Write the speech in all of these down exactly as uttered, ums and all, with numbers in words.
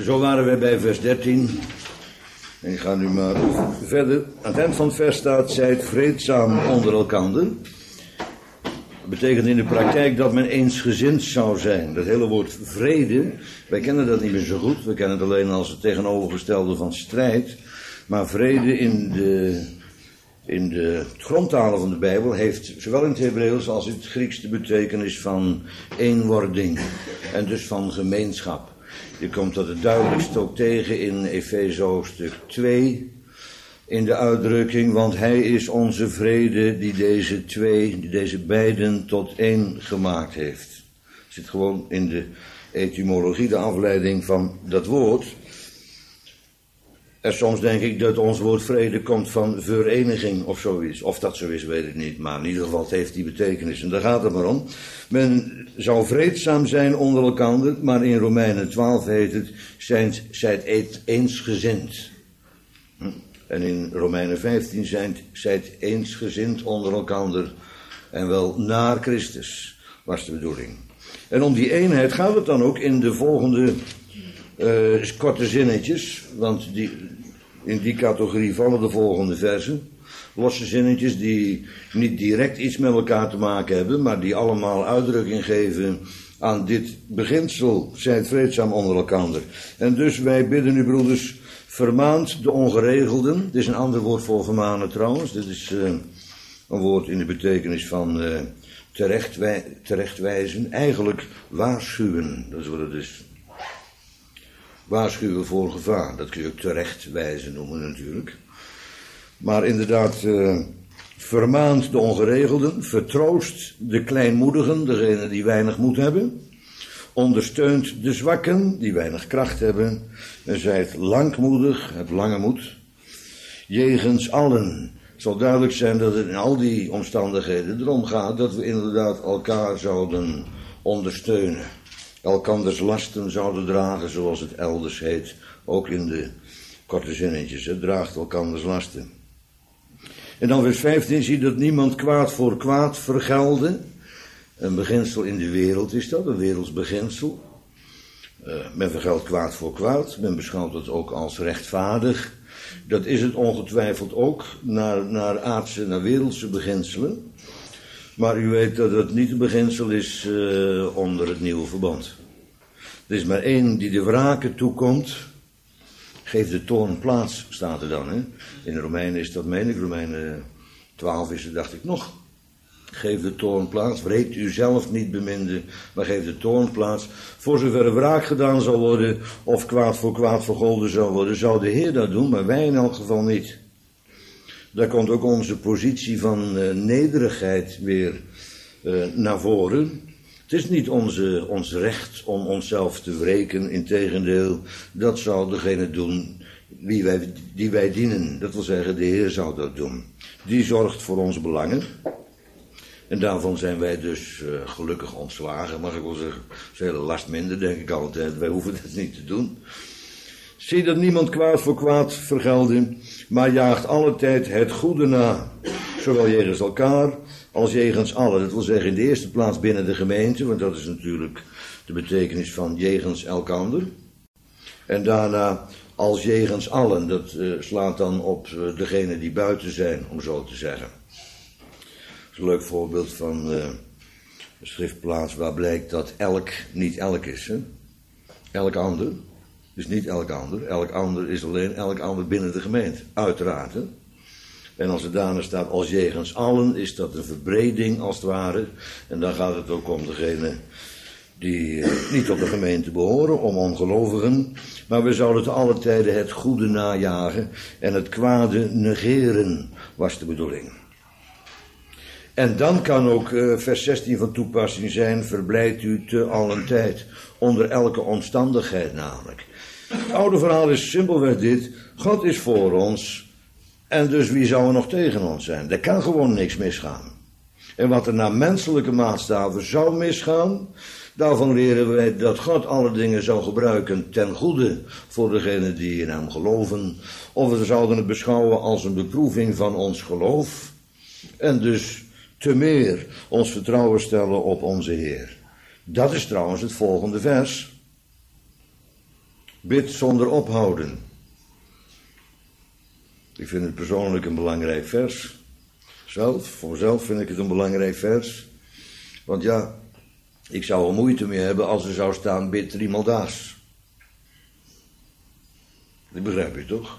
Zo waren wij bij vers dertien. En ik ga nu maar verder. Aan het eind van het vers staat, zijt vreedzaam onder elkander. Dat betekent in de praktijk dat men eensgezind zou zijn. Dat hele woord vrede, wij kennen dat niet meer zo goed. We kennen het alleen als het tegenovergestelde van strijd. Maar vrede in de, in de grondtalen van de Bijbel heeft zowel in het Hebreeuws als in het Grieks de betekenis van eenwording. En dus van gemeenschap. Je komt dat het duidelijkst ook tegen in Efeze hoofdstuk twee. In de uitdrukking, want hij is onze vrede die deze twee, die deze beiden tot één gemaakt heeft. Het zit gewoon in de etymologie, de afleiding van dat woord. En soms denk ik dat ons woord vrede komt van vereniging of zoiets. Of dat zo is, weet ik niet. Maar in ieder geval, het heeft die betekenis. En daar gaat het maar om. Men zou vreedzaam zijn onder elkander. Maar in Romeinen twaalf heet het, zijt, zijt eensgezind. En in Romeinen vijftien zijt, zijt eensgezind onder elkander. En wel naar Christus, was de bedoeling. En om die eenheid gaat het dan ook in de volgende uh, korte zinnetjes. Want die, in die categorie vallen de volgende versen. Losse zinnetjes die niet direct iets met elkaar te maken hebben, maar die allemaal uitdrukking geven aan dit beginsel. Zijt vreedzaam onder elkander. En dus wij bidden u, broeders, vermaant de ongeregelden. Dit is een ander woord voor vermanen trouwens. Dit is uh, een woord in de betekenis van uh, terechtwij- terechtwijzen. Eigenlijk waarschuwen. Dat is wat het is. Waarschuwen voor gevaar. Dat kun je ook terechtwijzen noemen natuurlijk. Maar inderdaad, uh, vermaant de ongeregelden. Vertroost de kleinmoedigen, degenen die weinig moed hebben. Ondersteunt de zwakken, die weinig kracht hebben. En zijt langmoedig, hebt lange moed. Jegens allen. Het zal duidelijk zijn dat het in al die omstandigheden erom gaat dat we inderdaad elkaar zouden ondersteunen. Elkanders lasten zouden dragen, zoals het elders heet. Ook in de korte zinnetjes. Het draagt elkanders lasten. En dan vers vijftien zie je dat niemand kwaad voor kwaad vergelde. Een beginsel in de wereld is dat, een werelds beginsel. Uh, men vergeldt kwaad voor kwaad, men beschouwt het ook als rechtvaardig. Dat is het ongetwijfeld ook, naar, naar aardse, naar wereldse beginselen. Maar u weet dat het niet een beginsel is uh, onder het nieuwe verbond. Er is maar één die de wraken toekomt. Geef de toorn plaats, staat er dan. Hè? In de Romeinen is dat, meen ik, Romeinen twaalf is het, dacht ik nog. Geef de toorn plaats, wreekt u zelf niet beminde, maar geef de toorn plaats. Voor zover er wraak gedaan zal worden, of kwaad voor kwaad vergolden zal worden, zou de Heer dat doen, maar wij in elk geval niet. Daar komt ook onze positie van uh, nederigheid weer uh, naar voren. Het is niet onze, ons recht om onszelf te wreken, integendeel, dat zou degene doen wie wij, die wij dienen. Dat wil zeggen, de Heer zou dat doen. Die zorgt voor onze belangen. En daarvan zijn wij dus uh, gelukkig ontslagen, mag ik wel zeggen. Dat is een hele last minder, denk ik altijd. Wij hoeven dat niet te doen. Zie dat niemand kwaad voor kwaad vergelden, maar jaagt alle tijd het goede na. Zowel jegens elkaar als jegens allen. Dat wil zeggen in de eerste plaats binnen de gemeente, want dat is natuurlijk de betekenis van jegens elkander. En daarna als jegens allen. Dat uh, slaat dan op uh, degenen die buiten zijn, om zo te zeggen. Dat is een leuk voorbeeld van uh, een schriftplaats waar blijkt dat elk niet elk is. Hè? Elk ander is niet elk ander. Elk ander is alleen elk ander binnen de gemeente. Uiteraard. Hè? En als er daarna staat als jegens allen, is dat een verbreding als het ware. En dan gaat het ook om degene die uh, niet tot de gemeente behoren, om ongelovigen. Maar we zouden te alle tijden het goede najagen en het kwade negeren, was de bedoeling. En dan kan ook uh, vers zestien van toepassing zijn, verblijdt u te allen tijd, onder elke omstandigheid namelijk. Het oude verhaal is simpelweg dit, God is voor ons en dus wie zou er nog tegen ons zijn? Er kan gewoon niks misgaan. En wat er naar menselijke maatstaven zou misgaan, daarvan leren wij dat God alle dingen zou gebruiken ten goede voor degenen die in hem geloven. Of we zouden het beschouwen als een beproeving van ons geloof. En dus te meer ons vertrouwen stellen op onze Heer. Dat is trouwens het volgende vers. Bid zonder ophouden. Ik vind het persoonlijk een belangrijk vers. Zelf, voor mezelf vind ik het een belangrijk vers. Want ja, ik zou er moeite mee hebben als er zou staan bid driemaal daags. Dat begrijp je toch?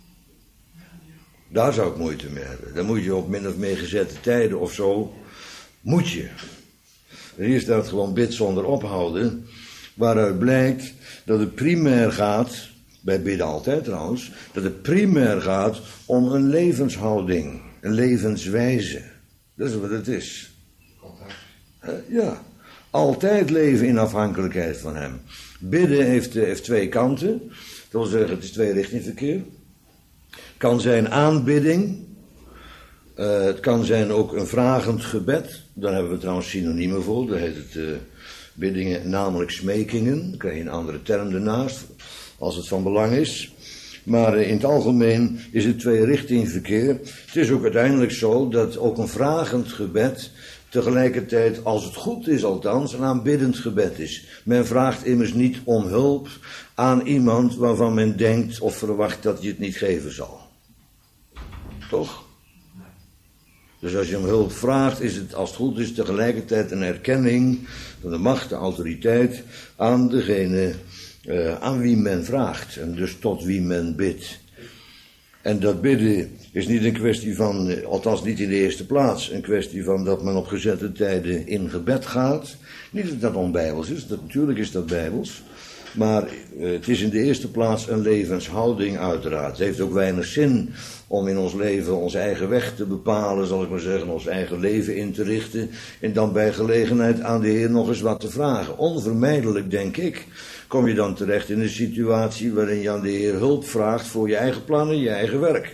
Daar zou ik moeite mee hebben. Dan moet je op min of meer gezette tijden of zo, moet je. En hier staat gewoon bid zonder ophouden, waaruit blijkt dat het primair gaat, bij bidden altijd trouwens, dat het primair gaat om een levenshouding, een levenswijze. Dat is wat het is. Altijd. Ja, altijd leven in afhankelijkheid van hem. Bidden heeft, heeft twee kanten, dat wil zeggen het is tweerichtingsverkeer. Kan zijn aanbidding, uh, het kan zijn ook een vragend gebed, daar hebben we trouwens synoniemen voor, daar heet het uh, biddingen, namelijk smekingen, dan krijg je een andere term ernaast, als het van belang is. Maar uh, in het algemeen is het tweerichtingsverkeer. Het is ook uiteindelijk zo dat ook een vragend gebed tegelijkertijd, als het goed is althans, een aanbiddend gebed is. Men vraagt immers niet om hulp aan iemand waarvan men denkt of verwacht dat hij het niet geven zal. Toch? Dus als je om hulp vraagt, is het als het goed is tegelijkertijd een erkenning van de macht, de autoriteit aan degene uh, aan wie men vraagt en dus tot wie men bidt. En dat bidden is niet een kwestie van, althans niet in de eerste plaats, een kwestie van dat men op gezette tijden in gebed gaat. Niet dat dat onbijbels is, dat, natuurlijk is dat bijbels. Maar uh, het is in de eerste plaats een levenshouding uiteraard. Het heeft ook weinig zin om in ons leven onze eigen weg te bepalen, zal ik maar zeggen, ons eigen leven in te richten. En dan bij gelegenheid aan de Heer nog eens wat te vragen. Onvermijdelijk, denk ik, kom je dan terecht in een situatie waarin je aan de Heer hulp vraagt voor je eigen plannen, je eigen werk.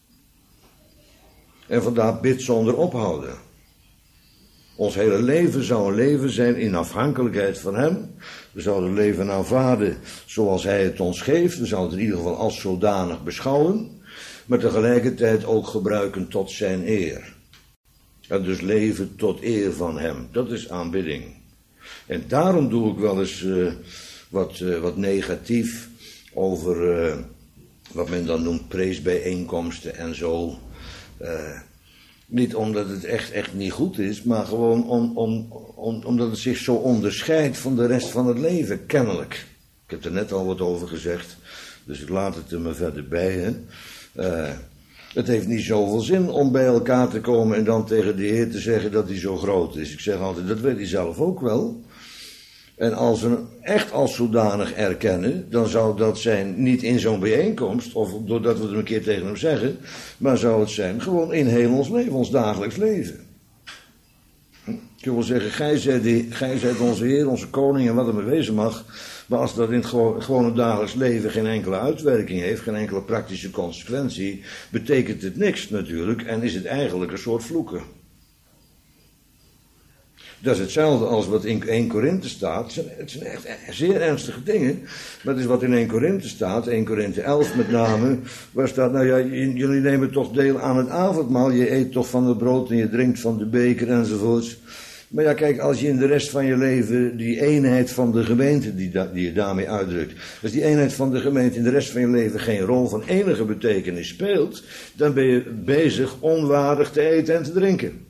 En vandaar bid zonder ophouden. Ons hele leven zou een leven zijn in afhankelijkheid van hem. We zouden leven aanvaarden zoals hij het ons geeft. We zouden het in ieder geval als zodanig beschouwen. Maar tegelijkertijd ook gebruiken tot zijn eer. En dus leven tot eer van hem. Dat is aanbidding. En daarom doe ik wel eens uh, wat, uh, wat negatief over uh, wat men dan noemt preesbijeenkomsten en zo. Uh, Niet omdat het echt, echt niet goed is, maar gewoon om, om, om, omdat het zich zo onderscheidt van de rest van het leven, kennelijk. Ik heb er net al wat over gezegd, dus ik laat het er maar verder bij. Hè. Uh, het heeft niet zoveel zin om bij elkaar te komen en dan tegen de Heer te zeggen dat hij zo groot is. Ik zeg altijd, dat weet hij zelf ook wel. En als we hem echt als zodanig erkennen, dan zou dat zijn niet in zo'n bijeenkomst, of doordat we het een keer tegen hem zeggen, maar zou het zijn gewoon in heel ons leven, ons dagelijks leven. Ik wil wel zeggen, gij zijt, de, gij zijt onze Heer, onze koning en wat er mee wezen mag, maar als dat in het gewoon, gewone dagelijks leven geen enkele uitwerking heeft, geen enkele praktische consequentie, betekent het niks natuurlijk en is het eigenlijk een soort vloeken. Dat is hetzelfde als wat in één Korinthe staat. Het zijn, het zijn echt zeer ernstige dingen. Maar het is wat in één Korinthe staat, één Korinthe elf met name. Waar staat, nou ja, jullie nemen toch deel aan het avondmaal. Je eet toch van het brood en je drinkt van de beker enzovoorts. Maar ja, kijk, als je in de rest van je leven die eenheid van de gemeente die, da- die je daarmee uitdrukt. Als die eenheid van de gemeente in de rest van je leven geen rol van enige betekenis speelt. Dan ben je bezig onwaardig te eten en te drinken.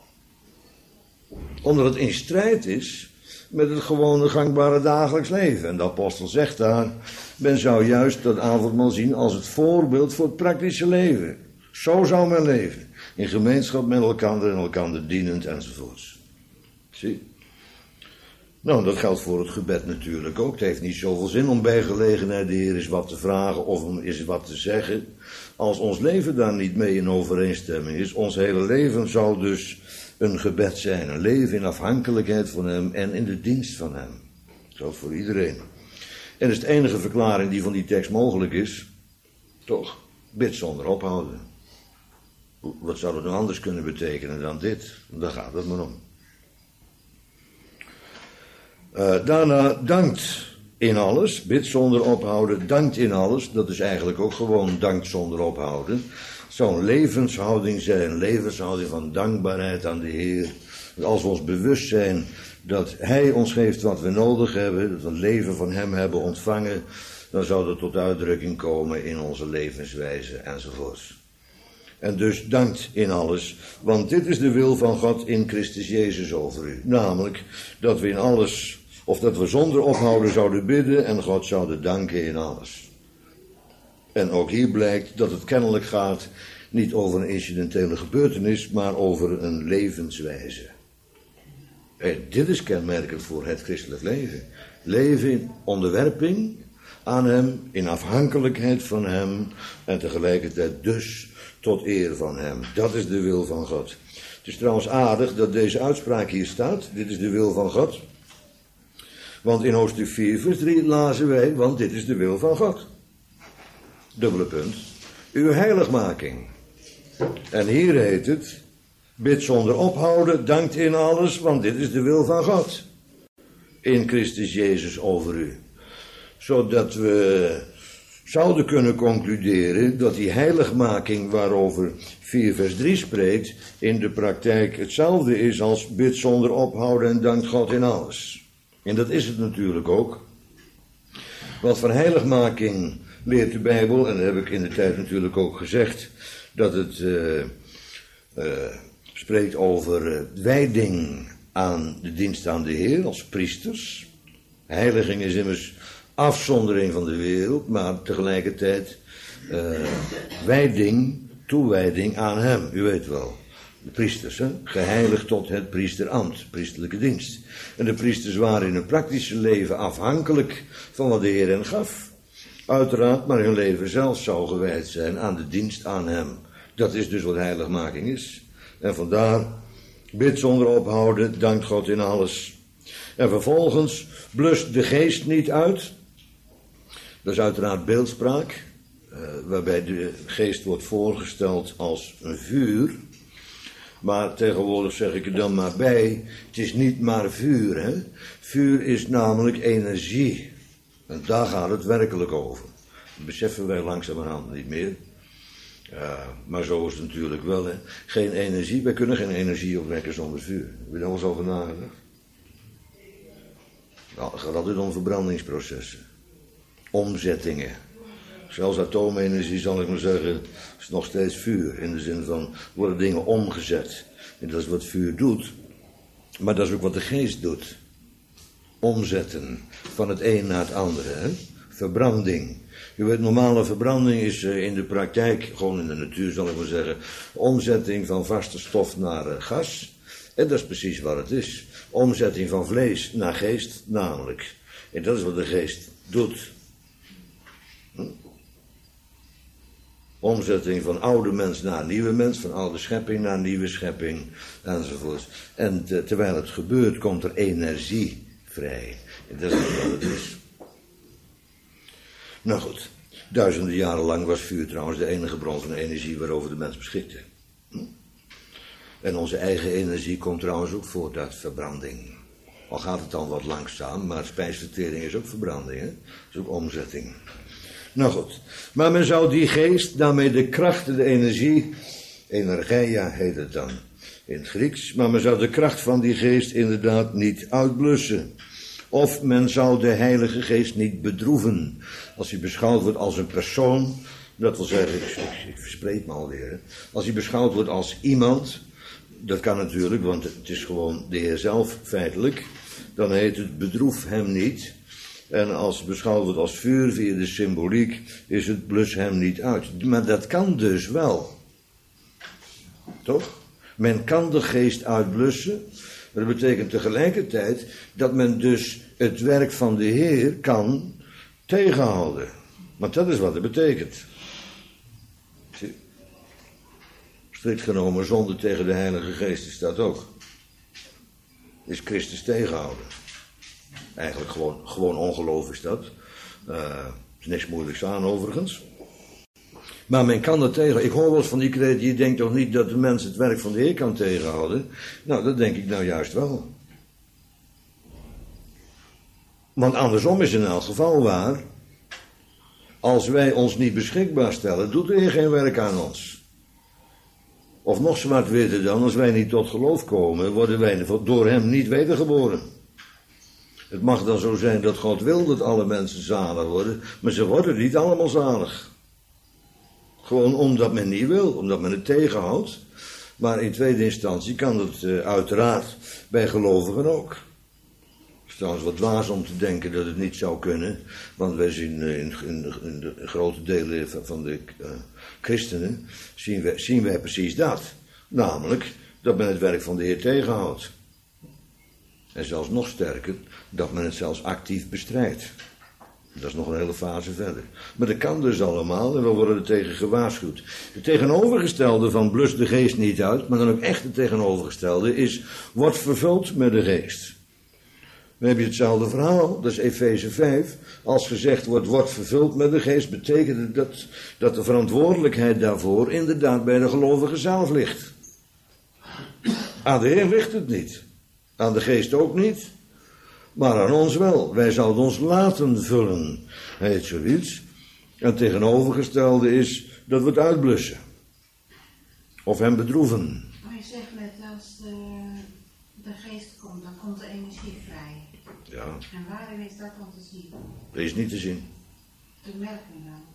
Omdat het in strijd is met het gewone gangbare dagelijks leven. En de apostel zegt daar, men zou juist dat avondmaal zien als het voorbeeld voor het praktische leven. Zo zou men leven. In gemeenschap met elkaar en elkaar dienend enzovoorts. Zie? Nou, dat geldt voor het gebed natuurlijk ook. Het heeft niet zoveel zin om bij gelegenheid de Heer eens wat te vragen of om eens wat te zeggen. Als ons leven daar niet mee in overeenstemming is, ons hele leven zal dus een gebed zijn, een leven in afhankelijkheid van hem en in de dienst van hem. Dat geldt voor iedereen. En dat is de enige verklaring die van die tekst mogelijk is. Toch, bid zonder ophouden. Wat zou het nou anders kunnen betekenen dan dit? Daar gaat het maar om. Uh, daarna dankt in alles, bid zonder ophouden, dankt in alles. Dat is eigenlijk ook gewoon dankt zonder ophouden. Het zou een levenshouding zijn, een levenshouding van dankbaarheid aan de Heer. Dat als we ons bewust zijn dat Hij ons geeft wat we nodig hebben, dat we het leven van Hem hebben ontvangen, dan zou dat tot uitdrukking komen in onze levenswijze enzovoorts. En dus dankt in alles, want dit is de wil van God in Christus Jezus over u. Namelijk dat we in alles, of dat we zonder ophouden zouden bidden en God zouden danken in alles. En ook hier blijkt dat het kennelijk gaat niet over een incidentele gebeurtenis, maar over een levenswijze. En dit is kenmerkend voor het christelijk leven. Leven in onderwerping aan hem, in afhankelijkheid van hem en tegelijkertijd dus tot eer van hem. Dat is de wil van God. Het is trouwens aardig dat deze uitspraak hier staat. Dit is de wil van God. Want in hoofdstuk vier vers drie lazen wij, want dit is de wil van God. Dubbele punt. Uw heiligmaking. En hier heet het, bid zonder ophouden, dankt in alles, want dit is de wil van God. In Christus Jezus over u. Zodat we zouden kunnen concluderen dat die heiligmaking waarover vier vers drie spreekt, in de praktijk hetzelfde is als bid zonder ophouden en dankt God in alles. En dat is het natuurlijk ook. Want van heiligmaking leert de Bijbel, en dat heb ik in de tijd natuurlijk ook gezegd, dat het uh, uh, spreekt over uh, wijding aan de dienst aan de Heer als priesters. Heiliging is immers afzondering van de wereld, maar tegelijkertijd uh, wijding, toewijding aan hem, u weet wel. De priesters, hè? Geheiligd tot het priesterambt, priesterlijke dienst. En de priesters waren in hun praktische leven afhankelijk van wat de Heer hen gaf. Uiteraard, maar hun leven zelf zou gewijd zijn aan de dienst aan hem. Dat is dus wat heiligmaking is. En vandaar, bid zonder ophouden, dankt God in alles. En vervolgens, blust de geest niet uit. Dat is uiteraard beeldspraak, uh, waarbij de geest wordt voorgesteld als een vuur. Maar tegenwoordig zeg ik er dan maar bij, het is niet maar vuur, hè. Vuur is namelijk energie. En daar gaat het werkelijk over. Dat beseffen wij langzamerhand niet meer. Uh, maar zo is het natuurlijk wel, hè. Geen energie, wij kunnen geen energie opwekken zonder vuur. Heb je daar wel eens over nagedacht? Nou, het gaat altijd om verbrandingsprocessen. Omzettingen. Zelfs atoomenergie, zal ik maar zeggen, is nog steeds vuur. In de zin van, worden dingen omgezet. En dat is wat vuur doet. Maar dat is ook wat de geest doet. Omzetten van het een naar het andere. Hè? Verbranding. Je weet, normale verbranding is uh, in de praktijk, gewoon in de natuur zal ik maar zeggen, omzetting van vaste stof naar uh, gas. En dat is precies wat het is. Omzetting van vlees naar geest, namelijk. En dat is wat de geest doet. Hm? Omzetting van oude mens naar nieuwe mens, van oude schepping naar nieuwe schepping, enzovoort. En te, terwijl het gebeurt, komt er energie vrij. En dat is wat het is. Nou goed, duizenden jaren lang was vuur trouwens de enige bron van energie waarover de mens beschikte. Hm? En onze eigen energie komt trouwens ook voort uit verbranding. Al gaat het dan wat langzaam, maar spijsvertering is ook verbranding, hè? Dat is ook omzetting. Nou goed, maar men zou die geest, daarmee de kracht, de energie, energeia heet het dan in het Grieks, maar men zou de kracht van die geest inderdaad niet uitblussen. Of men zou de Heilige Geest niet bedroeven, als hij beschouwd wordt als een persoon, dat wil zeggen, ik, ik, ik verspreek me alweer, hè? Als hij beschouwd wordt als iemand, dat kan natuurlijk, want het is gewoon de Heer zelf feitelijk, dan heet het bedroef hem niet. En als het beschouwd wordt als vuur via de symboliek, is het blus hem niet uit. Maar dat kan dus wel. Toch? Men kan de geest uitblussen. Maar dat betekent tegelijkertijd dat men dus het werk van de Heer kan tegenhouden. Want dat is wat het betekent. Strikt genomen, zonde tegen de Heilige Geest is dat ook. Is Christus tegenhouden. Eigenlijk gewoon, gewoon ongeloof is dat. Uh, er is niks moeilijks aan overigens. Maar men kan dat tegen. Ik hoor wel eens van die kreet, je denkt toch niet dat de mens het werk van de Heer kan tegenhouden? Nou, dat denk ik nou juist wel. Want andersom is in elk geval waar. Als wij ons niet beschikbaar stellen, doet de Heer geen werk aan ons. Of nog zwart-witter dan, als wij niet tot geloof komen, worden wij door hem niet wedergeboren. Het mag dan zo zijn dat God wil dat alle mensen zalig worden, maar ze worden niet allemaal zalig. Gewoon omdat men niet wil, omdat men het tegenhoudt. Maar in tweede instantie kan het uh, uiteraard bij gelovigen ook. Het is trouwens wat dwaas om te denken dat het niet zou kunnen. Want wij zien uh, in, in, in de grote delen van de uh, christenen, zien wij, zien wij precies dat. Namelijk dat men het werk van de Heer tegenhoudt. En zelfs nog sterker, dat men het zelfs actief bestrijdt. Dat is nog een hele fase verder. Maar dat kan dus allemaal en we worden er tegen gewaarschuwd. Het tegenovergestelde van blus de geest niet uit, maar dan ook echt het tegenovergestelde is, wordt vervuld met de geest. Dan heb je hetzelfde verhaal, dat is Efeze vijf. Als gezegd wordt, wordt vervuld met de geest, betekent dat dat de verantwoordelijkheid daarvoor inderdaad bij de gelovige zelf ligt. Aan de Heer ligt het niet. Aan de geest ook niet. Maar aan ons wel. Wij zouden ons laten vullen. Heet zoiets. En het tegenovergestelde is dat we het uitblussen. Of hem bedroeven. Maar je zegt net, als de, de geest komt, dan komt de energie vrij. Ja. En waarin is dat dan te zien? Dat is niet te zien. Te merken dan.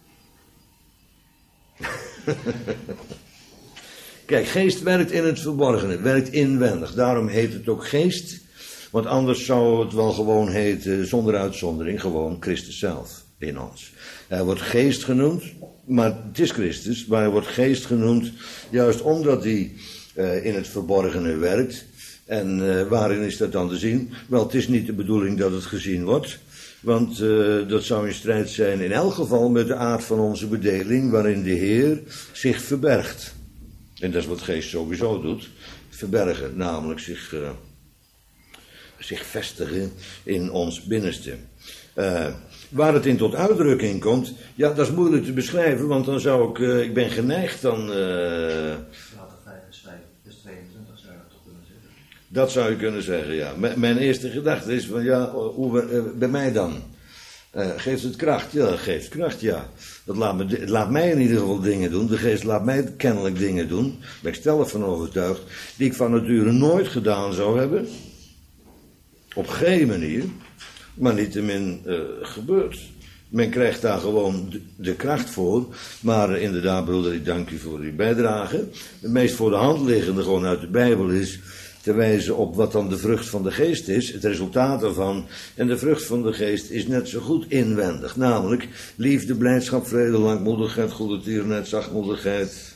Kijk, geest werkt in het verborgene. Werkt inwendig. Daarom heet het ook geest. Want anders zou het wel gewoon heten, zonder uitzondering, gewoon Christus zelf in ons. Hij wordt geest genoemd, maar het is Christus, maar hij wordt geest genoemd juist omdat hij uh, in het verborgene werkt. En uh, waarin is dat dan te zien? Wel, het is niet de bedoeling dat het gezien wordt, want uh, dat zou in strijd zijn in elk geval met de aard van onze bedeling, waarin de Heer zich verbergt. En dat is wat geest sowieso doet, verbergen, namelijk zich... Uh, zich vestigen in ons binnenste. Uh, waar het in tot uitdrukking komt, ja, dat is moeilijk te beschrijven, want dan zou ik, uh, ik ben geneigd dan... Uh, vijf is tweeëntwintig zou je dat toch kunnen zeggen? Dat zou je kunnen zeggen, ja. M- mijn eerste gedachte is van, ja, hoe, uh, bij mij dan? Uh, geeft het kracht? Ja, dat geeft kracht, ja. Dat laat, me, het laat mij in ieder geval dingen doen. De geest laat mij kennelijk dingen doen. Daar ben ik stellig van overtuigd. Die ik van nature nooit gedaan zou hebben. Op geen manier, maar niettemin uh, gebeurt. Men krijgt daar gewoon de, de kracht voor. Maar uh, inderdaad, broeder, ik dank u voor uw bijdrage. Het meest voor de hand liggende gewoon uit de Bijbel is te wijzen op wat dan de vrucht van de geest is. Het resultaat ervan. En de vrucht van de geest is net zo goed inwendig. Namelijk liefde, blijdschap, vrede, langmoedigheid, goede tierenheid, zachtmoedigheid.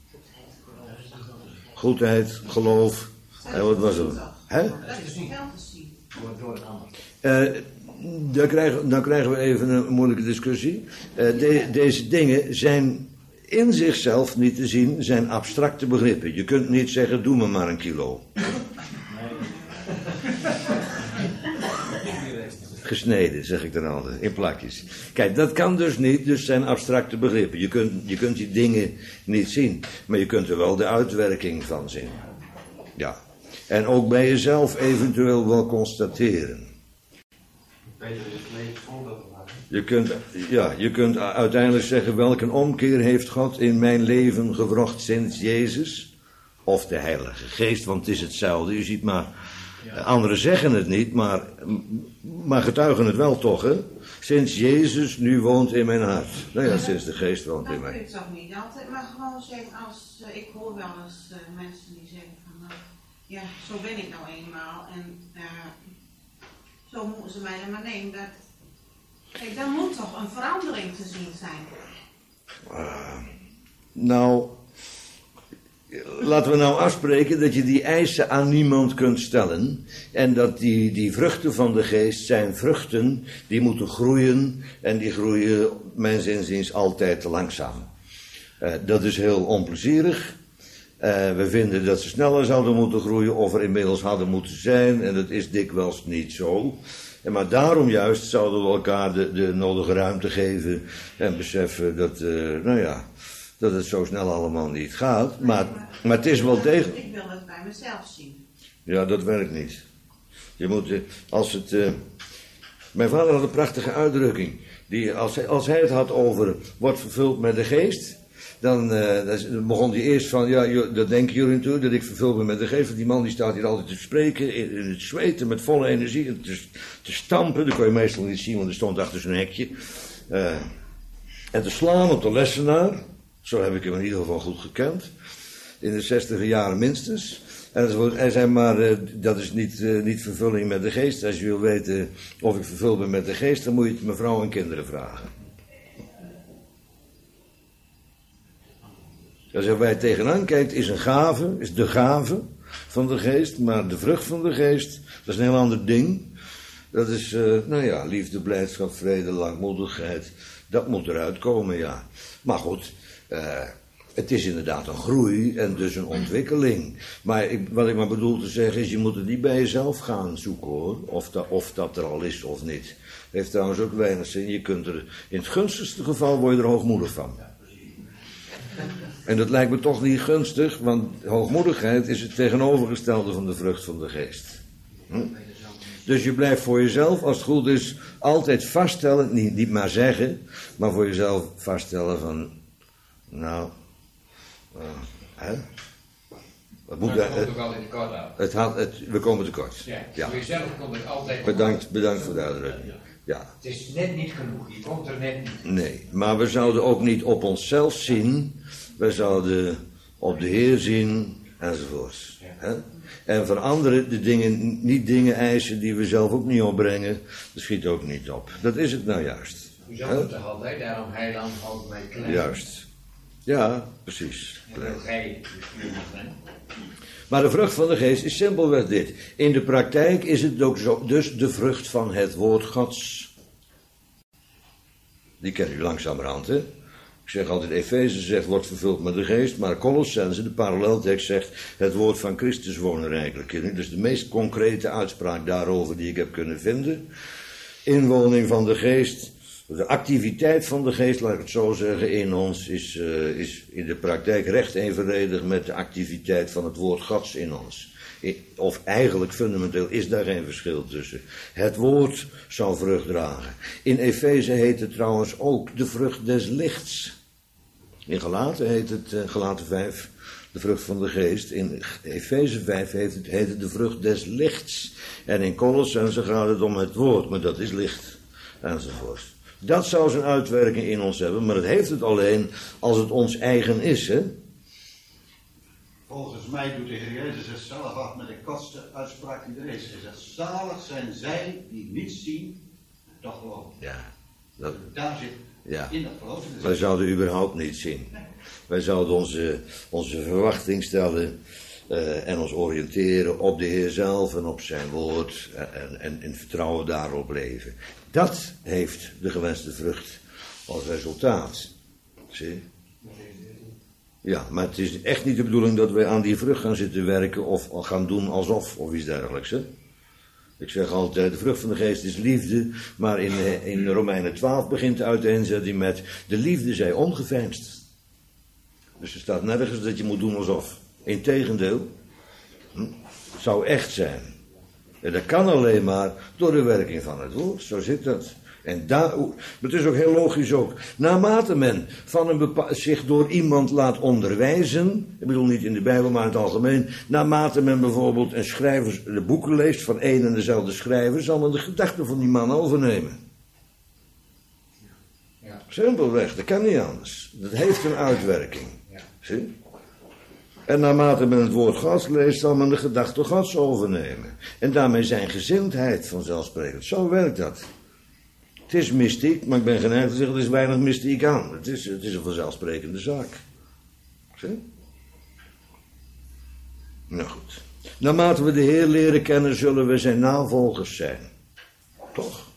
Goedheid, geloof. En wat was het? Hè? Dat is wel te zien. Uh, dan, krijgen, dan krijgen we even een moeilijke discussie. Uh, de, deze dingen zijn in zichzelf niet te zien, zijn abstracte begrippen. Je kunt niet zeggen, doe me maar een kilo. Gesneden, zeg ik dan altijd, in plakjes. Kijk, dat kan dus niet, dus zijn abstracte begrippen. Je kunt, je kunt die dingen niet zien, maar je kunt er wel de uitwerking van zien. Ja. En ook bij jezelf eventueel wel constateren. Je kunt, ja, je kunt uiteindelijk zeggen, welke omkeer heeft God in mijn leven gewrocht sinds Jezus? Of de Heilige Geest, want het is hetzelfde. Je ziet maar, anderen zeggen het niet, maar, maar getuigen het wel toch, hè? Sinds Jezus nu woont in mijn hart. Nou ja, sinds de Geest woont in mij. Dat kun je toch niet altijd, maar gewoon zeggen, als, uh, ik hoor wel eens uh, mensen die zeggen van... Uh, ja, zo ben ik nou eenmaal en uh, zo moeten ze mij dan maar nemen. Dat, kijk, dan moet toch een verandering te zien zijn. Uh, nou, laten we nou afspreken dat je die eisen aan niemand kunt stellen. En dat die, die vruchten van de geest zijn vruchten die moeten groeien. En die groeien, mijns inziens, altijd te langzaam. Uh, dat is heel onplezierig. Uh, we vinden dat ze sneller zouden moeten groeien of er inmiddels hadden moeten zijn. En dat is dikwijls niet zo. En maar daarom juist zouden we elkaar de, de nodige ruimte geven. En beseffen dat, uh, nou ja, dat het zo snel allemaal niet gaat. Maar, maar het is wel degelijk. Ik wil het bij mezelf zien. Ja, dat werkt niet. Je moet, uh, als het... Uh, mijn vader had een prachtige uitdrukking. Die, als, hij, als hij het had over wordt vervuld met de geest... Dan, uh, dan begon hij eerst van, ja, dat denken jullie natuurlijk, dat ik vervuld ben met de geest. Want die man die staat hier altijd te spreken, in, in het zweten, met volle energie, en te, te stampen. Dat kon je meestal niet zien, want er stond achter zo'n hekje. Uh, en te slaan op de lessenaar. Zo heb ik hem in ieder geval goed gekend. In de zestiger jaren minstens. En hij zei maar, uh, dat is niet, uh, niet vervulling met de geest. Als je wil weten of ik vervuld ben met de geest, dan moet je het mijn vrouw en kinderen vragen. Als je waar tegenaan kijkt, is een gave, is de gave van de geest. Maar de vrucht van de geest, dat is een heel ander ding. Dat is, uh, nou ja, liefde, blijdschap, vrede, langmoedigheid. Dat moet eruit komen, ja. Maar goed, uh, het is inderdaad een groei en dus een ontwikkeling. Maar ik, wat ik maar bedoel te zeggen is, je moet het niet bij jezelf gaan zoeken, hoor. Of, da, of dat er al is of niet. Heeft trouwens ook weinig zin. Je kunt er, in het gunstigste geval word je er hoogmoedig van. En dat lijkt me toch niet gunstig, want hoogmoedigheid is het tegenovergestelde van de vrucht van de geest. Hm? Dus je blijft voor jezelf, als het goed is, altijd vaststellen, niet, niet maar zeggen, maar voor jezelf vaststellen van, nou, uh, hè? Wat moet maar het komt ook altijd tekort aan. Het had, het, we komen tekort. Ja, ja. voor jezelf komt het altijd bedankt, bedankt voor de uitdrukking. Ja. Het is net niet genoeg, je komt er net niet. Nee, maar we zouden ook niet op onszelf zien, we zouden op de Heer zien, enzovoorts. Ja. Hè? En van anderen de dingen, niet dingen eisen die we zelf ook niet opbrengen, dat schiet ook niet op. Dat is het nou juist. U zegt het toch altijd, daarom heiland houdt mij klein. Juist. Ja, precies. En wil gij zijn. Maar de vrucht van de geest is simpelweg dit. In de praktijk is het ook zo, dus de vrucht van het woord Gods. Die ken u langzamerhand, hè? Ik zeg altijd, Efeze zegt, wordt vervuld met de geest, maar Colossense, de paralleltekst, zegt, het woord van Christus wonen rijkelijk in u. Dus de meest concrete uitspraak daarover die ik heb kunnen vinden. Inwoning van de geest, de activiteit van de geest, laat ik het zo zeggen, in ons, is, uh, is in de praktijk recht evenredig met de activiteit van het woord Gods in ons. Of eigenlijk fundamenteel is daar geen verschil tussen. Het woord zal vrucht dragen. In Efeze heet het trouwens ook de vrucht des lichts. In Galaten heet het, uh, Galaten vijf, de vrucht van de geest. In Efeze vijf heet het, heet het de vrucht des lichts. En in Colossense gaat het om het woord, maar dat is licht. Enzovoort. Dat zou zijn uitwerking in ons hebben, maar het heeft het alleen als het ons eigen is, hè. Volgens mij doet de Heer Jezus het zelf af met de kortste uitspraak die er is. Hij zegt, zalig zijn zij die niet zien, toch geloven. Ja, dat, daar zit ja. in dat geloven. Wij zouden überhaupt niet zien. Nee. Wij zouden onze, onze verwachting stellen uh, en ons oriënteren op de Heer zelf en op zijn woord en, en in vertrouwen daarop leven. Dat heeft de gewenste vrucht als resultaat. Zie? Ja, maar het is echt niet de bedoeling dat wij aan die vrucht gaan zitten werken of gaan doen alsof of iets dergelijks. Hè? Ik zeg altijd, de vrucht van de geest is liefde, maar in, in Romeinen twaalf begint de uiteenzetting met de liefde zij ongeveinsd. Dus er staat nergens dat je moet doen alsof. Integendeel, hm, het zou echt zijn. En dat kan alleen maar door de werking van het woord, zo zit dat. En daar, het is ook heel logisch ook. Naarmate men van een bepa- zich door iemand laat onderwijzen, ik bedoel niet in de Bijbel, maar in het algemeen, naarmate men bijvoorbeeld een schrijver de boeken leest van één en dezelfde schrijver, zal men de gedachten van die man overnemen. Ja. Simpelweg, dat kan niet anders. Dat heeft een uitwerking. Ja. Zie? En naarmate men het woord Gods leest, zal men de gedachten Gods overnemen. En daarmee zijn gezindheid vanzelfsprekend. Zo werkt dat. Het is mystiek, maar ik ben geneigd te zeggen, er is weinig mystiek aan. Het is, het is een vanzelfsprekende zaak. Zie? Nou goed. Naarmate we de Heer leren kennen, zullen we zijn navolgers zijn. Toch?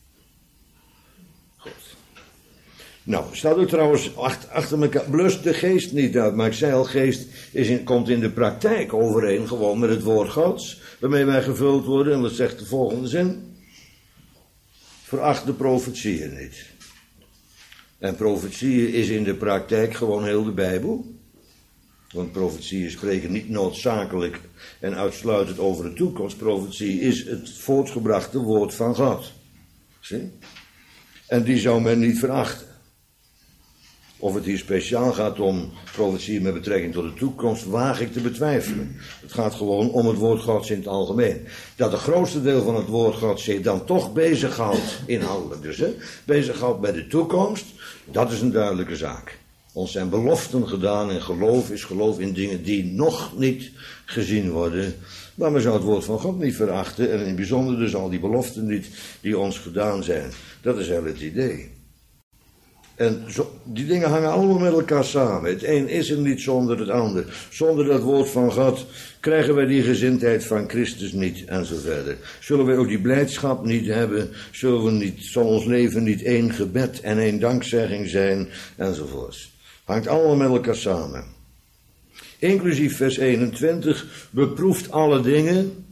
Goed. Nou, staat er trouwens achter, achter elkaar, blust de geest niet uit. Maar ik zei al, geest is in, komt in de praktijk overeen, gewoon met het woord Gods, waarmee wij gevuld worden. En dat zegt de volgende zin. Veracht de profetieën niet. En profetieën is in de praktijk gewoon heel de Bijbel. Want profetieën spreken niet noodzakelijk en uitsluitend over de toekomst. Profetie is het voortgebrachte woord van God. Zie? En die zou men niet verachten. Of het hier speciaal gaat om profetie met betrekking tot de toekomst, waag ik te betwijfelen. Het gaat gewoon om het woord Gods in het algemeen. Dat het grootste deel van het woord Gods zich dan toch bezighoudt, inhoudelijk dus, hè, bezighoudt met de toekomst, dat is een duidelijke zaak. Ons zijn beloften gedaan en geloof is geloof in dingen die nog niet gezien worden. Maar men zou het woord van God niet verachten en in het bijzonder dus al die beloften niet die ons gedaan zijn. Dat is wel het idee. En zo, die dingen hangen allemaal met elkaar samen. Het een is er niet zonder het ander. Zonder dat woord van God krijgen wij die gezindheid van Christus niet en zo verder. Zullen wij ook die blijdschap niet hebben? Zullen we niet, zal ons leven niet één gebed en één dankzegging zijn? Enzovoorts. Hangt allemaal met elkaar samen. Inclusief vers eenentwintig. Beproeft alle dingen.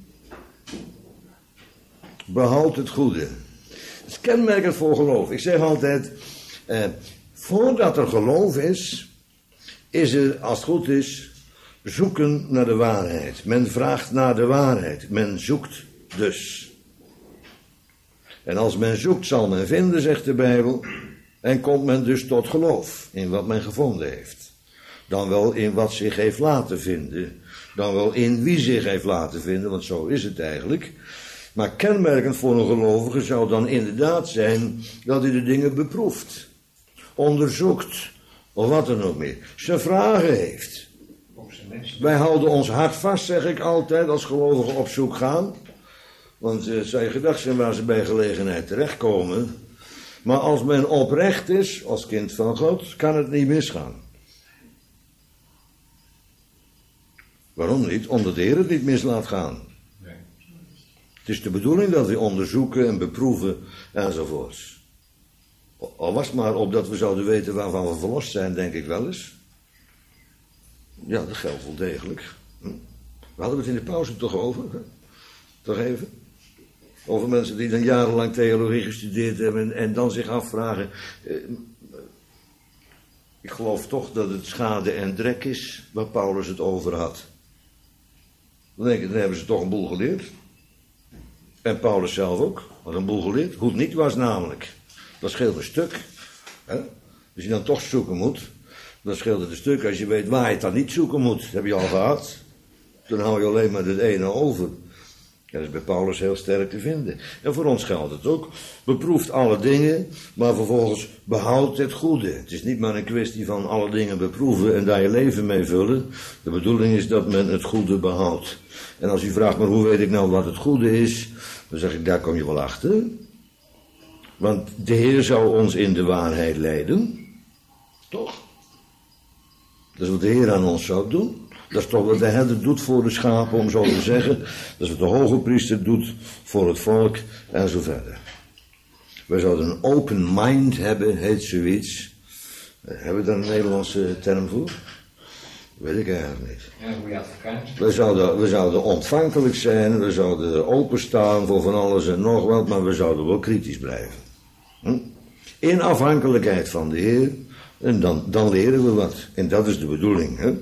Behoud het goede. Het is kenmerkend voor geloof. Ik zeg altijd. Eh, voordat er geloof is, is er, als het goed is, zoeken naar de waarheid. Men vraagt naar de waarheid. Men zoekt dus. En als men zoekt, zal men vinden, zegt de Bijbel. En komt men dus tot geloof in wat men gevonden heeft. Dan wel in wat zich heeft laten vinden. Dan wel in wie zich heeft laten vinden, want zo is het eigenlijk. Maar kenmerkend voor een gelovige zou dan inderdaad zijn dat hij de dingen beproeft. Onderzoekt, of wat dan ook meer. Zijn vragen heeft. Wij houden ons hart vast, zeg ik altijd, als gelovigen op zoek gaan. Want het zijn gedachten waar ze bij gelegenheid terechtkomen. Maar als men oprecht is, als kind van God, kan het niet misgaan. Waarom niet? Omdat de Heer het niet mis laat gaan. Nee. Het is de bedoeling dat we onderzoeken en beproeven enzovoorts. Al was het maar opdat we zouden weten waarvan we verlost zijn, denk ik wel eens. Ja, dat geldt wel degelijk. Hm? We hadden het in de pauze toch over. Hè? Toch even. Over mensen die dan jarenlang theologie gestudeerd hebben en, en dan zich afvragen. Eh, ik geloof toch dat het schade en drek is waar Paulus het over had. Dan denk ik, dan hebben ze toch een boel geleerd. En Paulus zelf ook, had een boel geleerd. Hoe het niet was namelijk. Dat scheelt een stuk. Hè? Als je dan toch zoeken moet, dan scheelt het een stuk als je weet waar je het dan niet zoeken moet. Dat heb je al gehad. Dan hou je alleen maar het ene over. Dat is bij Paulus heel sterk te vinden. En voor ons geldt het ook. Beproeft alle dingen, maar vervolgens behoudt het goede. Het is niet maar een kwestie van alle dingen beproeven en daar je leven mee vullen. De bedoeling is dat men het goede behoudt. En als u vraagt, maar hoe weet ik nou wat het goede is? Dan zeg ik, daar kom je wel achter. Want de Heer zou ons in de waarheid leiden. Toch? Dat is wat de Heer aan ons zou doen. Dat is toch wat de herder doet voor de schapen, om zo te zeggen. Dat is wat de hoge priester doet voor het volk en zo verder. Wij zouden een open mind hebben, heet zoiets. Hebben we daar een Nederlandse term voor? Weet ik eigenlijk niet. Ja, goede advocaat. We zouden, we zouden ontvankelijk zijn, we zouden openstaan voor van alles en nog wat, maar we zouden wel kritisch blijven. Hm? In afhankelijkheid van de Heer, en dan, dan leren we wat. En dat is de bedoeling, hè.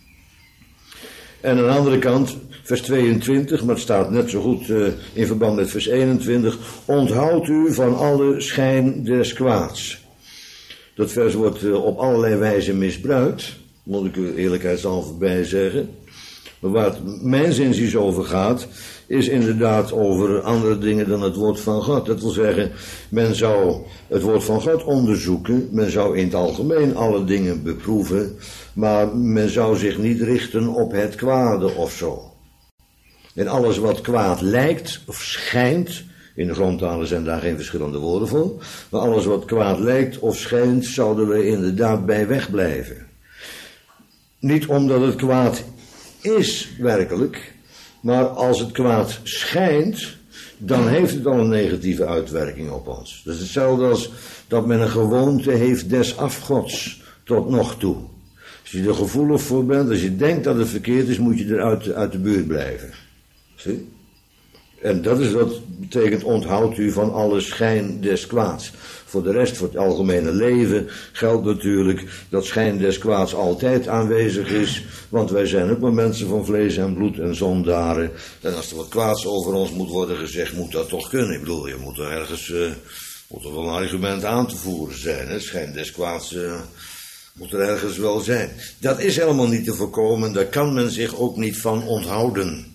En aan de andere kant, vers tweeëntwintig, maar het staat net zo goed uh, in verband met vers eenentwintig. Onthoud u van alle schijn des kwaads. Dat vers wordt uh, op allerlei wijze misbruikt, moet ik u eerlijkheidshalve bij zeggen. Maar waar het mijn zinziens over gaat, is inderdaad over andere dingen dan het woord van God. Dat wil zeggen, men zou het woord van God onderzoeken, men zou in het algemeen alle dingen beproeven, maar men zou zich niet richten op het kwade of zo. En alles wat kwaad lijkt of schijnt, in de grondtalen zijn daar geen verschillende woorden voor, maar alles wat kwaad lijkt of schijnt, zouden we inderdaad bij wegblijven. Niet omdat het kwaad is werkelijk, maar als het kwaad schijnt, dan heeft het al een negatieve uitwerking op ons. Dat is hetzelfde als dat men een gewoonte heeft des afgods tot nog toe. Als je er gevoelig voor bent, als je denkt dat het verkeerd is, moet je er uit, uit de buurt blijven. Zie? En dat is wat betekent, onthoudt u van alle schijn des kwaads. Voor de rest, voor het algemene leven, geldt natuurlijk dat schijn des kwaads altijd aanwezig is. Want wij zijn ook maar mensen van vlees en bloed en zondaren. En als er wat kwaads over ons moet worden gezegd, moet dat toch kunnen. Ik bedoel, je moet er ergens, uh, moet er wel een argument aan te voeren zijn. Hè? Schijn des kwaads, uh, Moet er ergens wel zijn. Dat is helemaal niet te voorkomen, daar kan men zich ook niet van onthouden.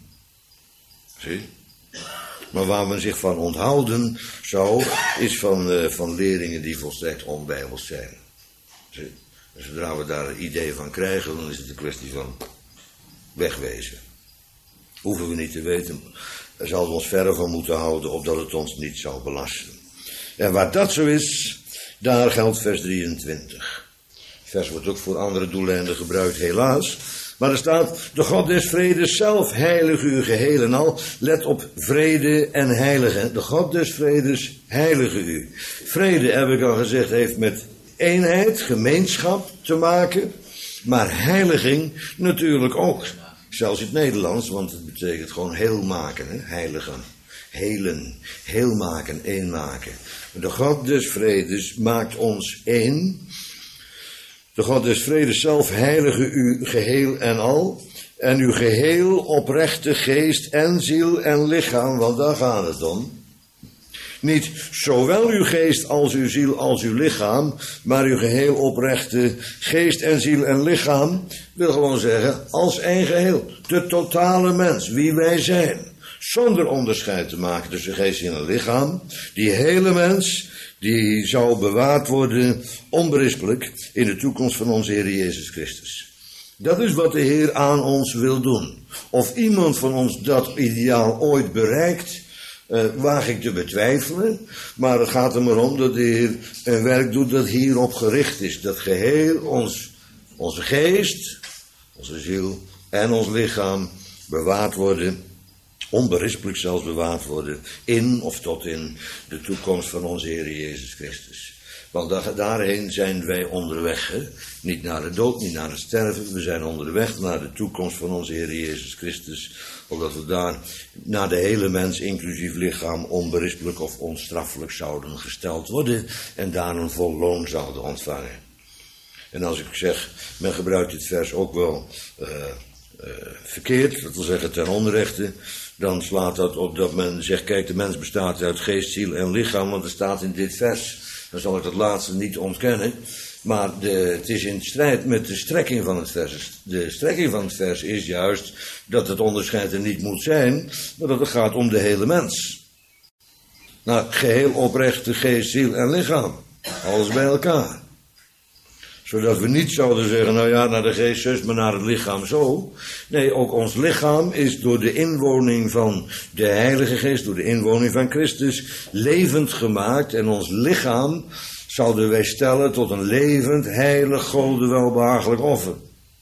Zie? Maar waar men zich van onthouden zou, is van, uh, van leringen die volstrekt onbijbels zijn. Zie? En zodra we daar een idee van krijgen, dan is het een kwestie van wegwezen. Hoeven we niet te weten. Daar zouden we ons verre van moeten houden, opdat het ons niet zou belasten. En waar dat zo is, daar geldt vers drieëntwintig. Vers wordt ook voor andere doeleinden gebruikt, helaas. Maar er staat, de God des vredes zelf heilige u geheel en al. Let op vrede en heilige. De God des vredes heilige u. Vrede, heb ik al gezegd, heeft met eenheid, gemeenschap te maken. Maar heiliging natuurlijk ook. Zelfs in het Nederlands, want het betekent gewoon heel maken, hè? Heiligen. Helen, heel maken, één maken. De God des vredes maakt ons één. De God des vredes zelf heilige u geheel en al. En uw geheel oprechte geest en ziel en lichaam, want daar gaat het om. Niet zowel uw geest als uw ziel als uw lichaam, maar uw geheel oprechte geest en ziel en lichaam wil gewoon zeggen als één geheel. De totale mens, wie wij zijn. Zonder onderscheid te maken tussen geest, ziel en lichaam. Die hele mens, die zou bewaard worden onberispelijk in de toekomst van onze Heer Jezus Christus. Dat is wat de Heer aan ons wil doen. Of iemand van ons dat ideaal ooit bereikt, Uh, waag ik te betwijfelen, maar het gaat er maar om dat de Heer een werk doet dat hierop gericht is. Dat geheel ons, onze geest, onze ziel en ons lichaam bewaard worden, onberispelijk zelfs bewaard worden, in of tot in de toekomst van onze Heer Jezus Christus. Want daarheen zijn wij onderweg, hè? Niet naar de dood, niet naar het sterven, we zijn onderweg naar de toekomst van onze Heer Jezus Christus, opdat we daar naar de hele mens, inclusief lichaam, onberispelijk of onstraffelijk zouden gesteld worden en daar een vol loon zouden ontvangen. En als ik zeg, men gebruikt dit vers ook wel uh, uh, verkeerd, dat wil zeggen ten onrechte, dan slaat dat op dat men zegt, kijk, de mens bestaat uit geest, ziel en lichaam, want er staat in dit vers. Dan zal ik dat laatste niet ontkennen. Maar de, het is in strijd met de strekking van het vers. De strekking van het vers is juist dat het onderscheid er niet moet zijn, maar dat het gaat om de hele mens. Nou, geheel oprechte geest, ziel en lichaam. Alles bij elkaar. Zodat we niet zouden zeggen, nou ja, naar de geest zus, maar naar het lichaam zo. Nee, ook ons lichaam is door de inwoning van de Heilige Geest, door de inwoning van Christus, levend gemaakt. En ons lichaam zouden wij stellen tot een levend, heilig, Gode welbehagelijk offer.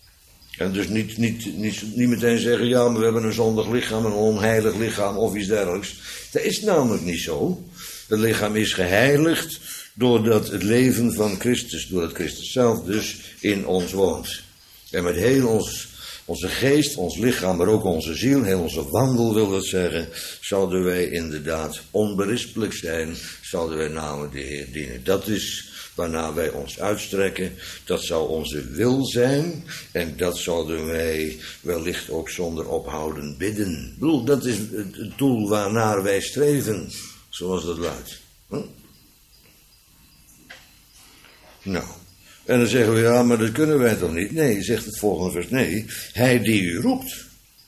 En dus niet, niet, niet, niet meteen zeggen, ja, maar we hebben een zondig lichaam, een onheilig lichaam of iets dergelijks. Dat is namelijk niet zo. Het lichaam is geheiligd doordat het leven van Christus, doordat Christus zelf dus in ons woont. En met heel ons, onze geest, ons lichaam, maar ook onze ziel, heel onze wandel wil dat zeggen, zouden wij inderdaad onberispelijk zijn, zouden wij namelijk de Heer dienen. Dat is waarna wij ons uitstrekken, dat zou onze wil zijn en dat zouden wij wellicht ook zonder ophouden bidden. Ik bedoel, dat is het doel waarnaar wij streven, zoals dat luidt. Hm? Nou, en dan zeggen we, ja, maar dat kunnen wij toch niet? Nee, zegt het volgende vers, nee, hij die u roept.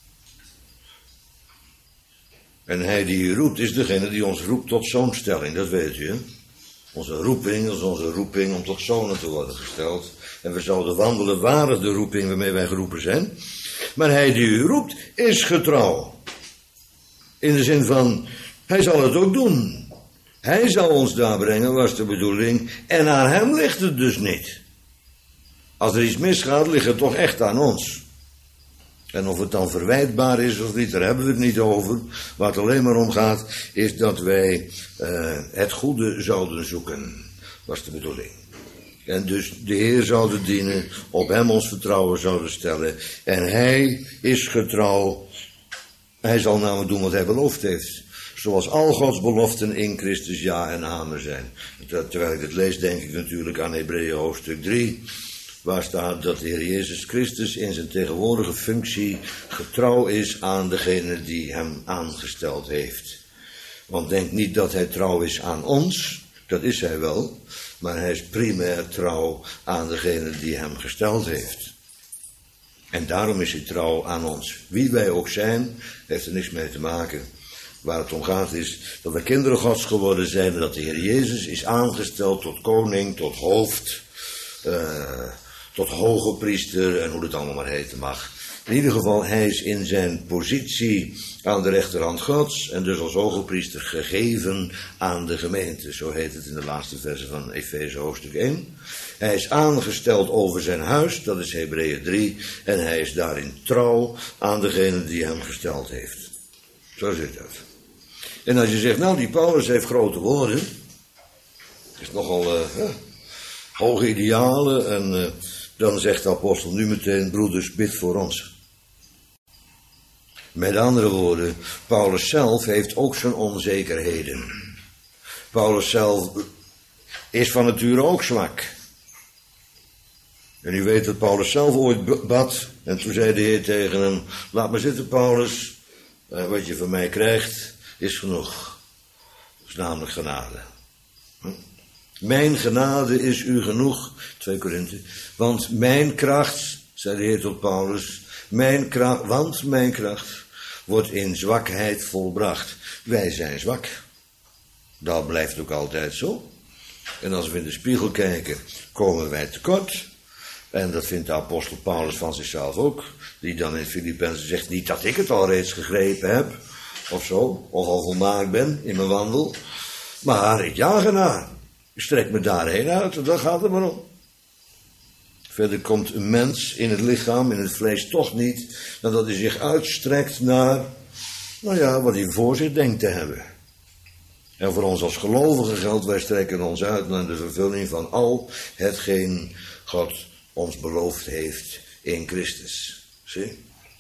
En hij die u roept is degene die ons roept tot zoonstelling, dat weet u, hè? Onze roeping is onze roeping om tot zonen te worden gesteld. En we zouden wandelen waardig de roeping waarmee wij geroepen zijn. Maar hij die u roept is getrouw. In de zin van, hij zal het ook doen. Hij zal ons daar brengen, was de bedoeling. En aan hem ligt het dus niet. Als er iets misgaat, ligt het toch echt aan ons. En of het dan verwijtbaar is of niet, daar hebben we het niet over. Waar het alleen maar om gaat, is dat wij uh, het goede zouden zoeken. Was de bedoeling. En dus de Heer zouden dienen, op hem ons vertrouwen zouden stellen. En hij is getrouw. Hij zal namelijk doen wat hij beloofd heeft. Zoals al Gods beloften in Christus ja en amen zijn. Terwijl ik dit lees, denk ik natuurlijk aan Hebreeën hoofdstuk drie. Waar staat dat de Heer Jezus Christus in zijn tegenwoordige functie getrouw is aan degene die hem aangesteld heeft. Want denk niet dat hij trouw is aan ons, dat is hij wel. maar hij is primair trouw aan degene die hem gesteld heeft. En daarom is hij trouw aan ons. Wie wij ook zijn, heeft er niks mee te maken. Waar het om gaat is dat we kinderen Gods geworden zijn en dat de Heer Jezus is aangesteld tot koning, tot hoofd, uh, tot hoge priester en hoe het allemaal maar heten mag. In ieder geval, hij is in zijn positie aan de rechterhand Gods en dus als hoge priester gegeven aan de gemeente. Zo heet het in de laatste verse van Efeze hoofdstuk één. Hij is aangesteld over zijn huis, dat is Hebreeën drie, en hij is daarin trouw aan degene die hem gesteld heeft. Zo zit dat. En als je zegt, nou die Paulus heeft grote woorden, is nogal uh, uh, hoge idealen, en uh, dan zegt de apostel nu meteen, broeders, bid voor ons. Met andere woorden, Paulus zelf heeft ook zijn onzekerheden. Paulus zelf is van nature ook zwak. En u weet dat Paulus zelf ooit bad, en toen zei de Heer tegen hem, laat maar zitten Paulus, uh, wat je van mij krijgt is genoeg. Dat is namelijk genade. Hm? Mijn genade is u genoeg, twee Korinthe, want mijn kracht, zei de Heer tot Paulus, mijn kracht, want mijn kracht wordt in zwakheid volbracht. Wij zijn zwak. Dat blijft ook altijd zo. En als we in de spiegel kijken, komen wij tekort. En dat vindt de apostel Paulus van zichzelf ook. Die dan in Filippenzen zegt, niet dat ik het al reeds gegrepen heb, of zo, of al volmaakt ben in mijn wandel. Maar ik jaag ernaar. Ik strek me daarheen uit en daar gaat het maar om. Verder komt een mens in het lichaam, in het vlees toch niet, dan dat hij zich uitstrekt naar, nou ja, wat hij voor zich denkt te hebben. En voor ons als gelovigen geldt, wij strekken ons uit naar de vervulling van al hetgeen God ons beloofd heeft in Christus. Zie?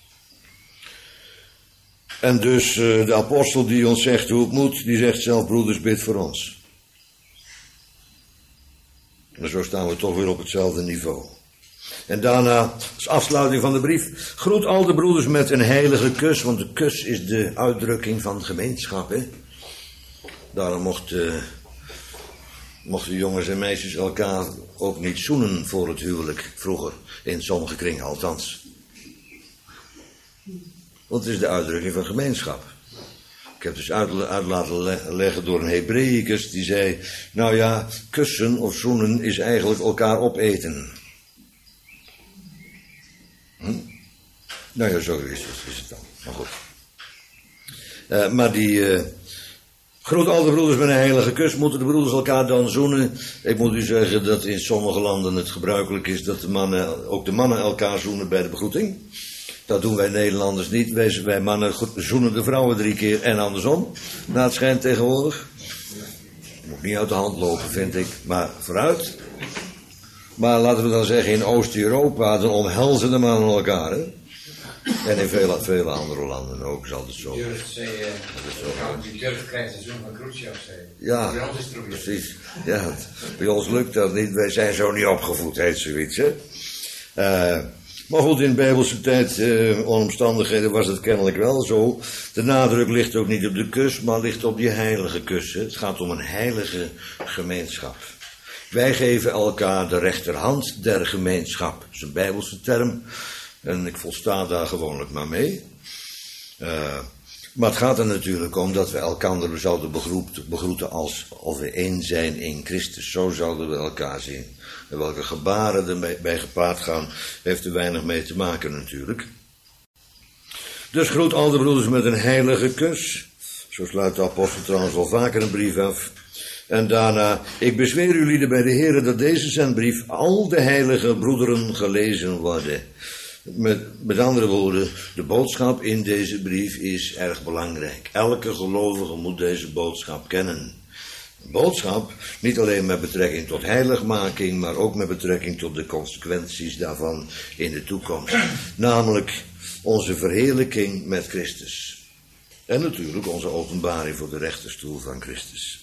En dus uh, de apostel die ons zegt hoe het moet, die zegt zelf, broeders, bid voor ons. En zo staan we toch weer op hetzelfde niveau. En daarna, als afsluiting van de brief, groet al de broeders met een heilige kus, want de kus is de uitdrukking van gemeenschap, hè. Daarom mochten, mochten jongens en meisjes elkaar ook niet zoenen voor het huwelijk, vroeger, in sommige kringen althans. Want het is de uitdrukking van gemeenschap. Ik heb dus uit, uit laten leggen door een Hebreeëcus die zei, nou ja, kussen of zoenen is eigenlijk elkaar opeten. Hm? Nou ja, zo is het, is het dan. Maar goed. Uh, maar die uh, groet al de broeders met een heilige kus. Moeten de broeders elkaar dan zoenen? Ik moet u zeggen dat in sommige landen het gebruikelijk is dat de mannen, ook de mannen elkaar zoenen bij de begroeting. Dat doen wij Nederlanders niet. Wij, wij mannen zoenen de vrouwen drie keer en andersom. Na het schijnt tegenwoordig. Moet niet uit de hand lopen, vind ik. Maar vooruit. Maar laten we dan zeggen, in Oost-Europa, dan omhelzen de mannen elkaar, hè? En in vele, vele andere landen ook, is altijd zo. Die Turk krijgt een zoen van Khrushchev, zei. Ja, bij ons is het probleem. Precies. Ja, bij ons lukt dat niet. Wij zijn zo niet opgevoed, heet zoiets, hè. Uh, maar goed, in Bijbelse tijd, uh, omstandigheden was het kennelijk wel zo. De nadruk ligt ook niet op de kus, maar ligt op die heilige kus. Hè. Het gaat om een heilige gemeenschap. Wij geven elkaar de rechterhand der gemeenschap. Dat is een Bijbelse term. En ik volsta daar gewoonlijk maar mee. Uh, maar het gaat er natuurlijk om dat we elkaar zouden begroeten, begroeten als of we één zijn in Christus. Zo zouden we elkaar zien. En welke gebaren erbij gepaard gaan, heeft er weinig mee te maken natuurlijk. Dus groet al de broeders met een heilige kus. Zo sluit de apostel trouwens wel vaker een brief af. En daarna, ik bezweer u lieden bij de Heere dat deze zendbrief al de heilige broederen gelezen worden. Met, met andere woorden, de boodschap in deze brief is erg belangrijk. Elke gelovige moet deze boodschap kennen. Een boodschap, niet alleen met betrekking tot heiligmaking, maar ook met betrekking tot de consequenties daarvan in de toekomst. Namelijk onze verheerlijking met Christus. En natuurlijk onze openbaring voor de rechterstoel van Christus.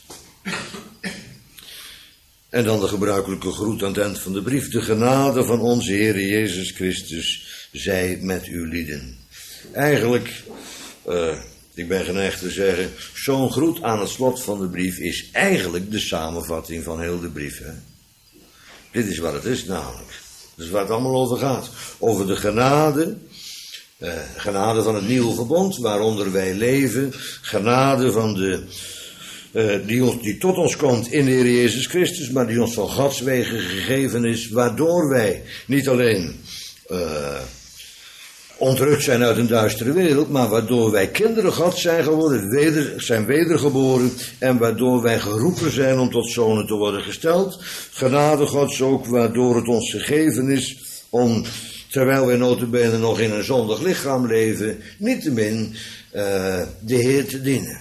En dan de gebruikelijke groet aan het eind van de brief. De genade van onze Heer Jezus Christus zij met uw lieden. Eigenlijk uh, Ik ben geneigd te zeggen, zo'n groet aan het slot van de brief is eigenlijk de samenvatting van heel de brief. Hè? Dit is wat het is namelijk. Dat is waar het allemaal over gaat. Over de genade, eh, genade van het nieuwe verbond, waaronder wij leven. Genade van de, eh, die, ons, die tot ons komt in de Heer Jezus Christus, maar die ons van Gods wegen gegeven is, waardoor wij niet alleen Uh, ontrukt zijn uit een duistere wereld, maar waardoor wij kinderen Gods zijn geworden, weder, zijn wedergeboren, en waardoor wij geroepen zijn om tot zonen te worden gesteld. Genade Gods ook, waardoor het ons gegeven is om, terwijl wij nota bene nog in een zondig lichaam leven, niettemin uh, de Heer te dienen.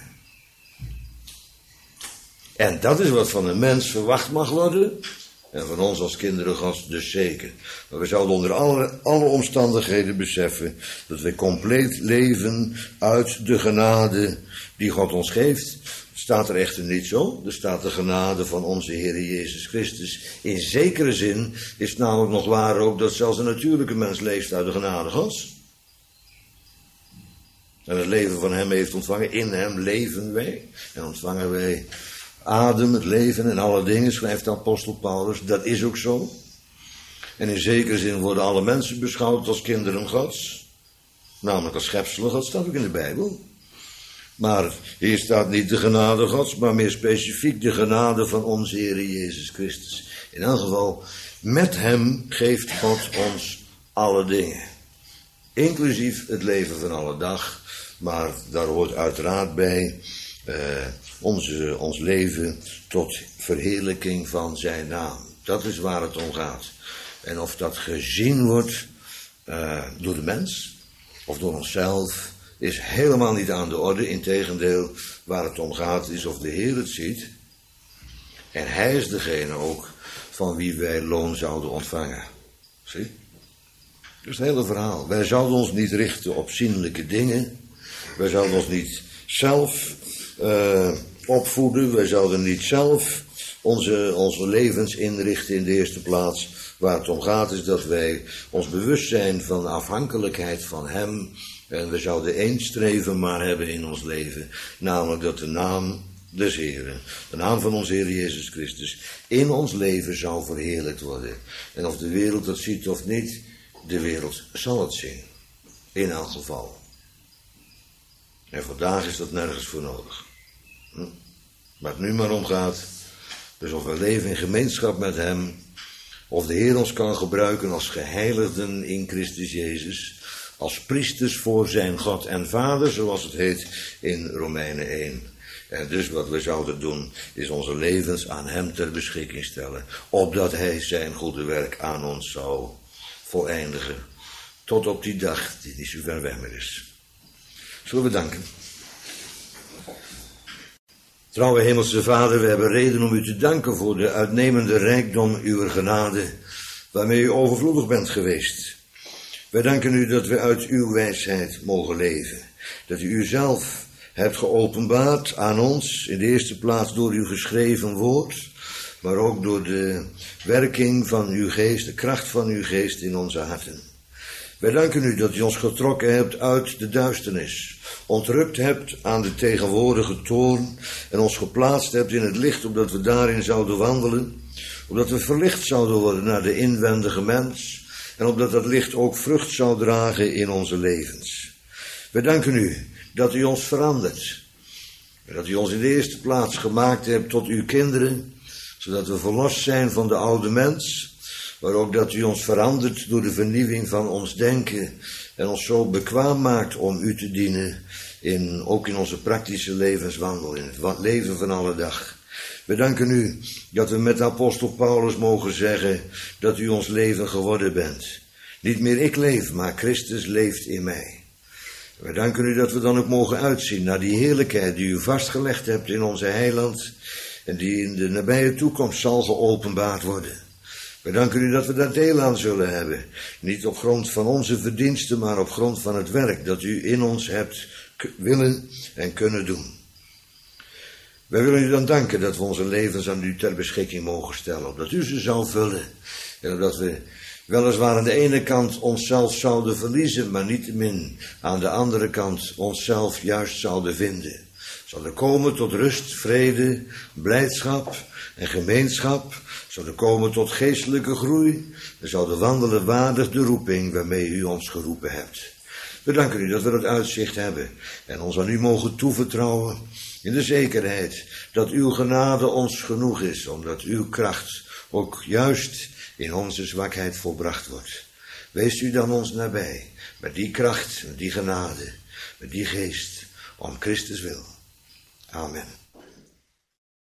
En dat is wat van een mens verwacht mag worden. En van ons als kinderen Gods dus zeker. Maar we zouden onder alle, alle omstandigheden beseffen dat wij compleet leven uit de genade die God ons geeft. Het staat er echter niet zo. Er staat de genade van onze Heer Jezus Christus. In zekere zin is het namelijk nog waar ook dat zelfs een natuurlijke mens leeft uit de genade Gods. En het leven van hem heeft ontvangen. In hem leven wij. En ontvangen wij adem, het leven en alle dingen, schrijft de apostel Paulus. Dat is ook zo. En in zekere zin worden alle mensen beschouwd als kinderen Gods. Namelijk als schepselen. Dat staat ook in de Bijbel. Maar hier staat niet de genade Gods, maar meer specifiek de genade van onze Heer Jezus Christus. In elk geval, met hem geeft God ons alle dingen. Inclusief het leven van alle dag. Maar daar hoort uiteraard bij Uh, onze, ons leven tot verheerlijking van zijn naam. Dat is waar het om gaat. En of dat gezien wordt uh, door de mens of door onszelf is helemaal niet aan de orde. Integendeel, waar het om gaat is of de Heer het ziet. En hij is degene ook van wie wij loon zouden ontvangen. Zie? Dat is het hele verhaal. Wij zouden ons niet richten op zienlijke dingen. Wij zouden ons niet zelf Uh, opvoeden. Wij zouden niet zelf onze, onze levens inrichten in de eerste plaats. Waar het om gaat is dat wij ons bewust zijn van de afhankelijkheid van hem. En we zouden één streven maar hebben in ons leven. Namelijk dat de naam des Heren, de naam van onze Heer Jezus Christus, in ons leven zou verheerlijkt worden. En of de wereld dat ziet of niet, de wereld zal het zien. In elk geval. En vandaag is dat nergens voor nodig. Hm? Waar het nu maar om gaat, dus of we leven in gemeenschap met hem, of de Heer ons kan gebruiken als geheiligden in Christus Jezus, als priesters voor zijn God en Vader, zoals het heet in Romeinen één. En dus wat we zouden doen, is onze levens aan hem ter beschikking stellen, opdat hij zijn goede werk aan ons zou voleindigen, tot op die dag die niet zo ver weg meer is. Zullen we danken? Trouwe Hemelse Vader, we hebben reden om u te danken voor de uitnemende rijkdom uw genade, waarmee u overvloedig bent geweest. Wij danken u dat we uit uw wijsheid mogen leven, dat u uzelf hebt geopenbaard aan ons, in de eerste plaats door uw geschreven woord, maar ook door de werking van uw geest, de kracht van uw geest in onze harten. Wij danken u dat u ons getrokken hebt uit de duisternis, ontrukt hebt aan de tegenwoordige toorn en ons geplaatst hebt in het licht, opdat we daarin zouden wandelen, opdat we verlicht zouden worden naar de inwendige mens en opdat dat licht ook vrucht zou dragen in onze levens. Wij danken u dat u ons verandert, dat u ons in de eerste plaats gemaakt hebt tot uw kinderen, zodat we verlost zijn van de oude mens, maar ook dat u ons verandert door de vernieuwing van ons denken en ons zo bekwaam maakt om u te dienen, in, ook in onze praktische levenswandel, in het leven van alle dag. We danken u dat we met apostel Paulus mogen zeggen dat u ons leven geworden bent. Niet meer ik leef, maar Christus leeft in mij. We danken u dat we dan ook mogen uitzien naar die heerlijkheid die u vastgelegd hebt in onze heiland en die in de nabije toekomst zal geopenbaard worden. We danken u dat we daar deel aan zullen hebben. Niet op grond van onze verdiensten, maar op grond van het werk dat u in ons hebt willen en kunnen doen. Wij willen u dan danken dat we onze levens aan u ter beschikking mogen stellen. Opdat u ze zou vullen. En opdat we weliswaar aan de ene kant onszelf zouden verliezen, maar niettemin aan de andere kant onszelf juist zouden vinden. Zouden komen tot rust, vrede, blijdschap en gemeenschap, zouden komen tot geestelijke groei, we zouden wandelen waardig de roeping waarmee u ons geroepen hebt. We danken u dat we dat uitzicht hebben en ons aan u mogen toevertrouwen in de zekerheid dat uw genade ons genoeg is, omdat uw kracht ook juist in onze zwakheid volbracht wordt. Wees u dan ons nabij, met die kracht, met die genade, met die geest, om Christus wil. Amen.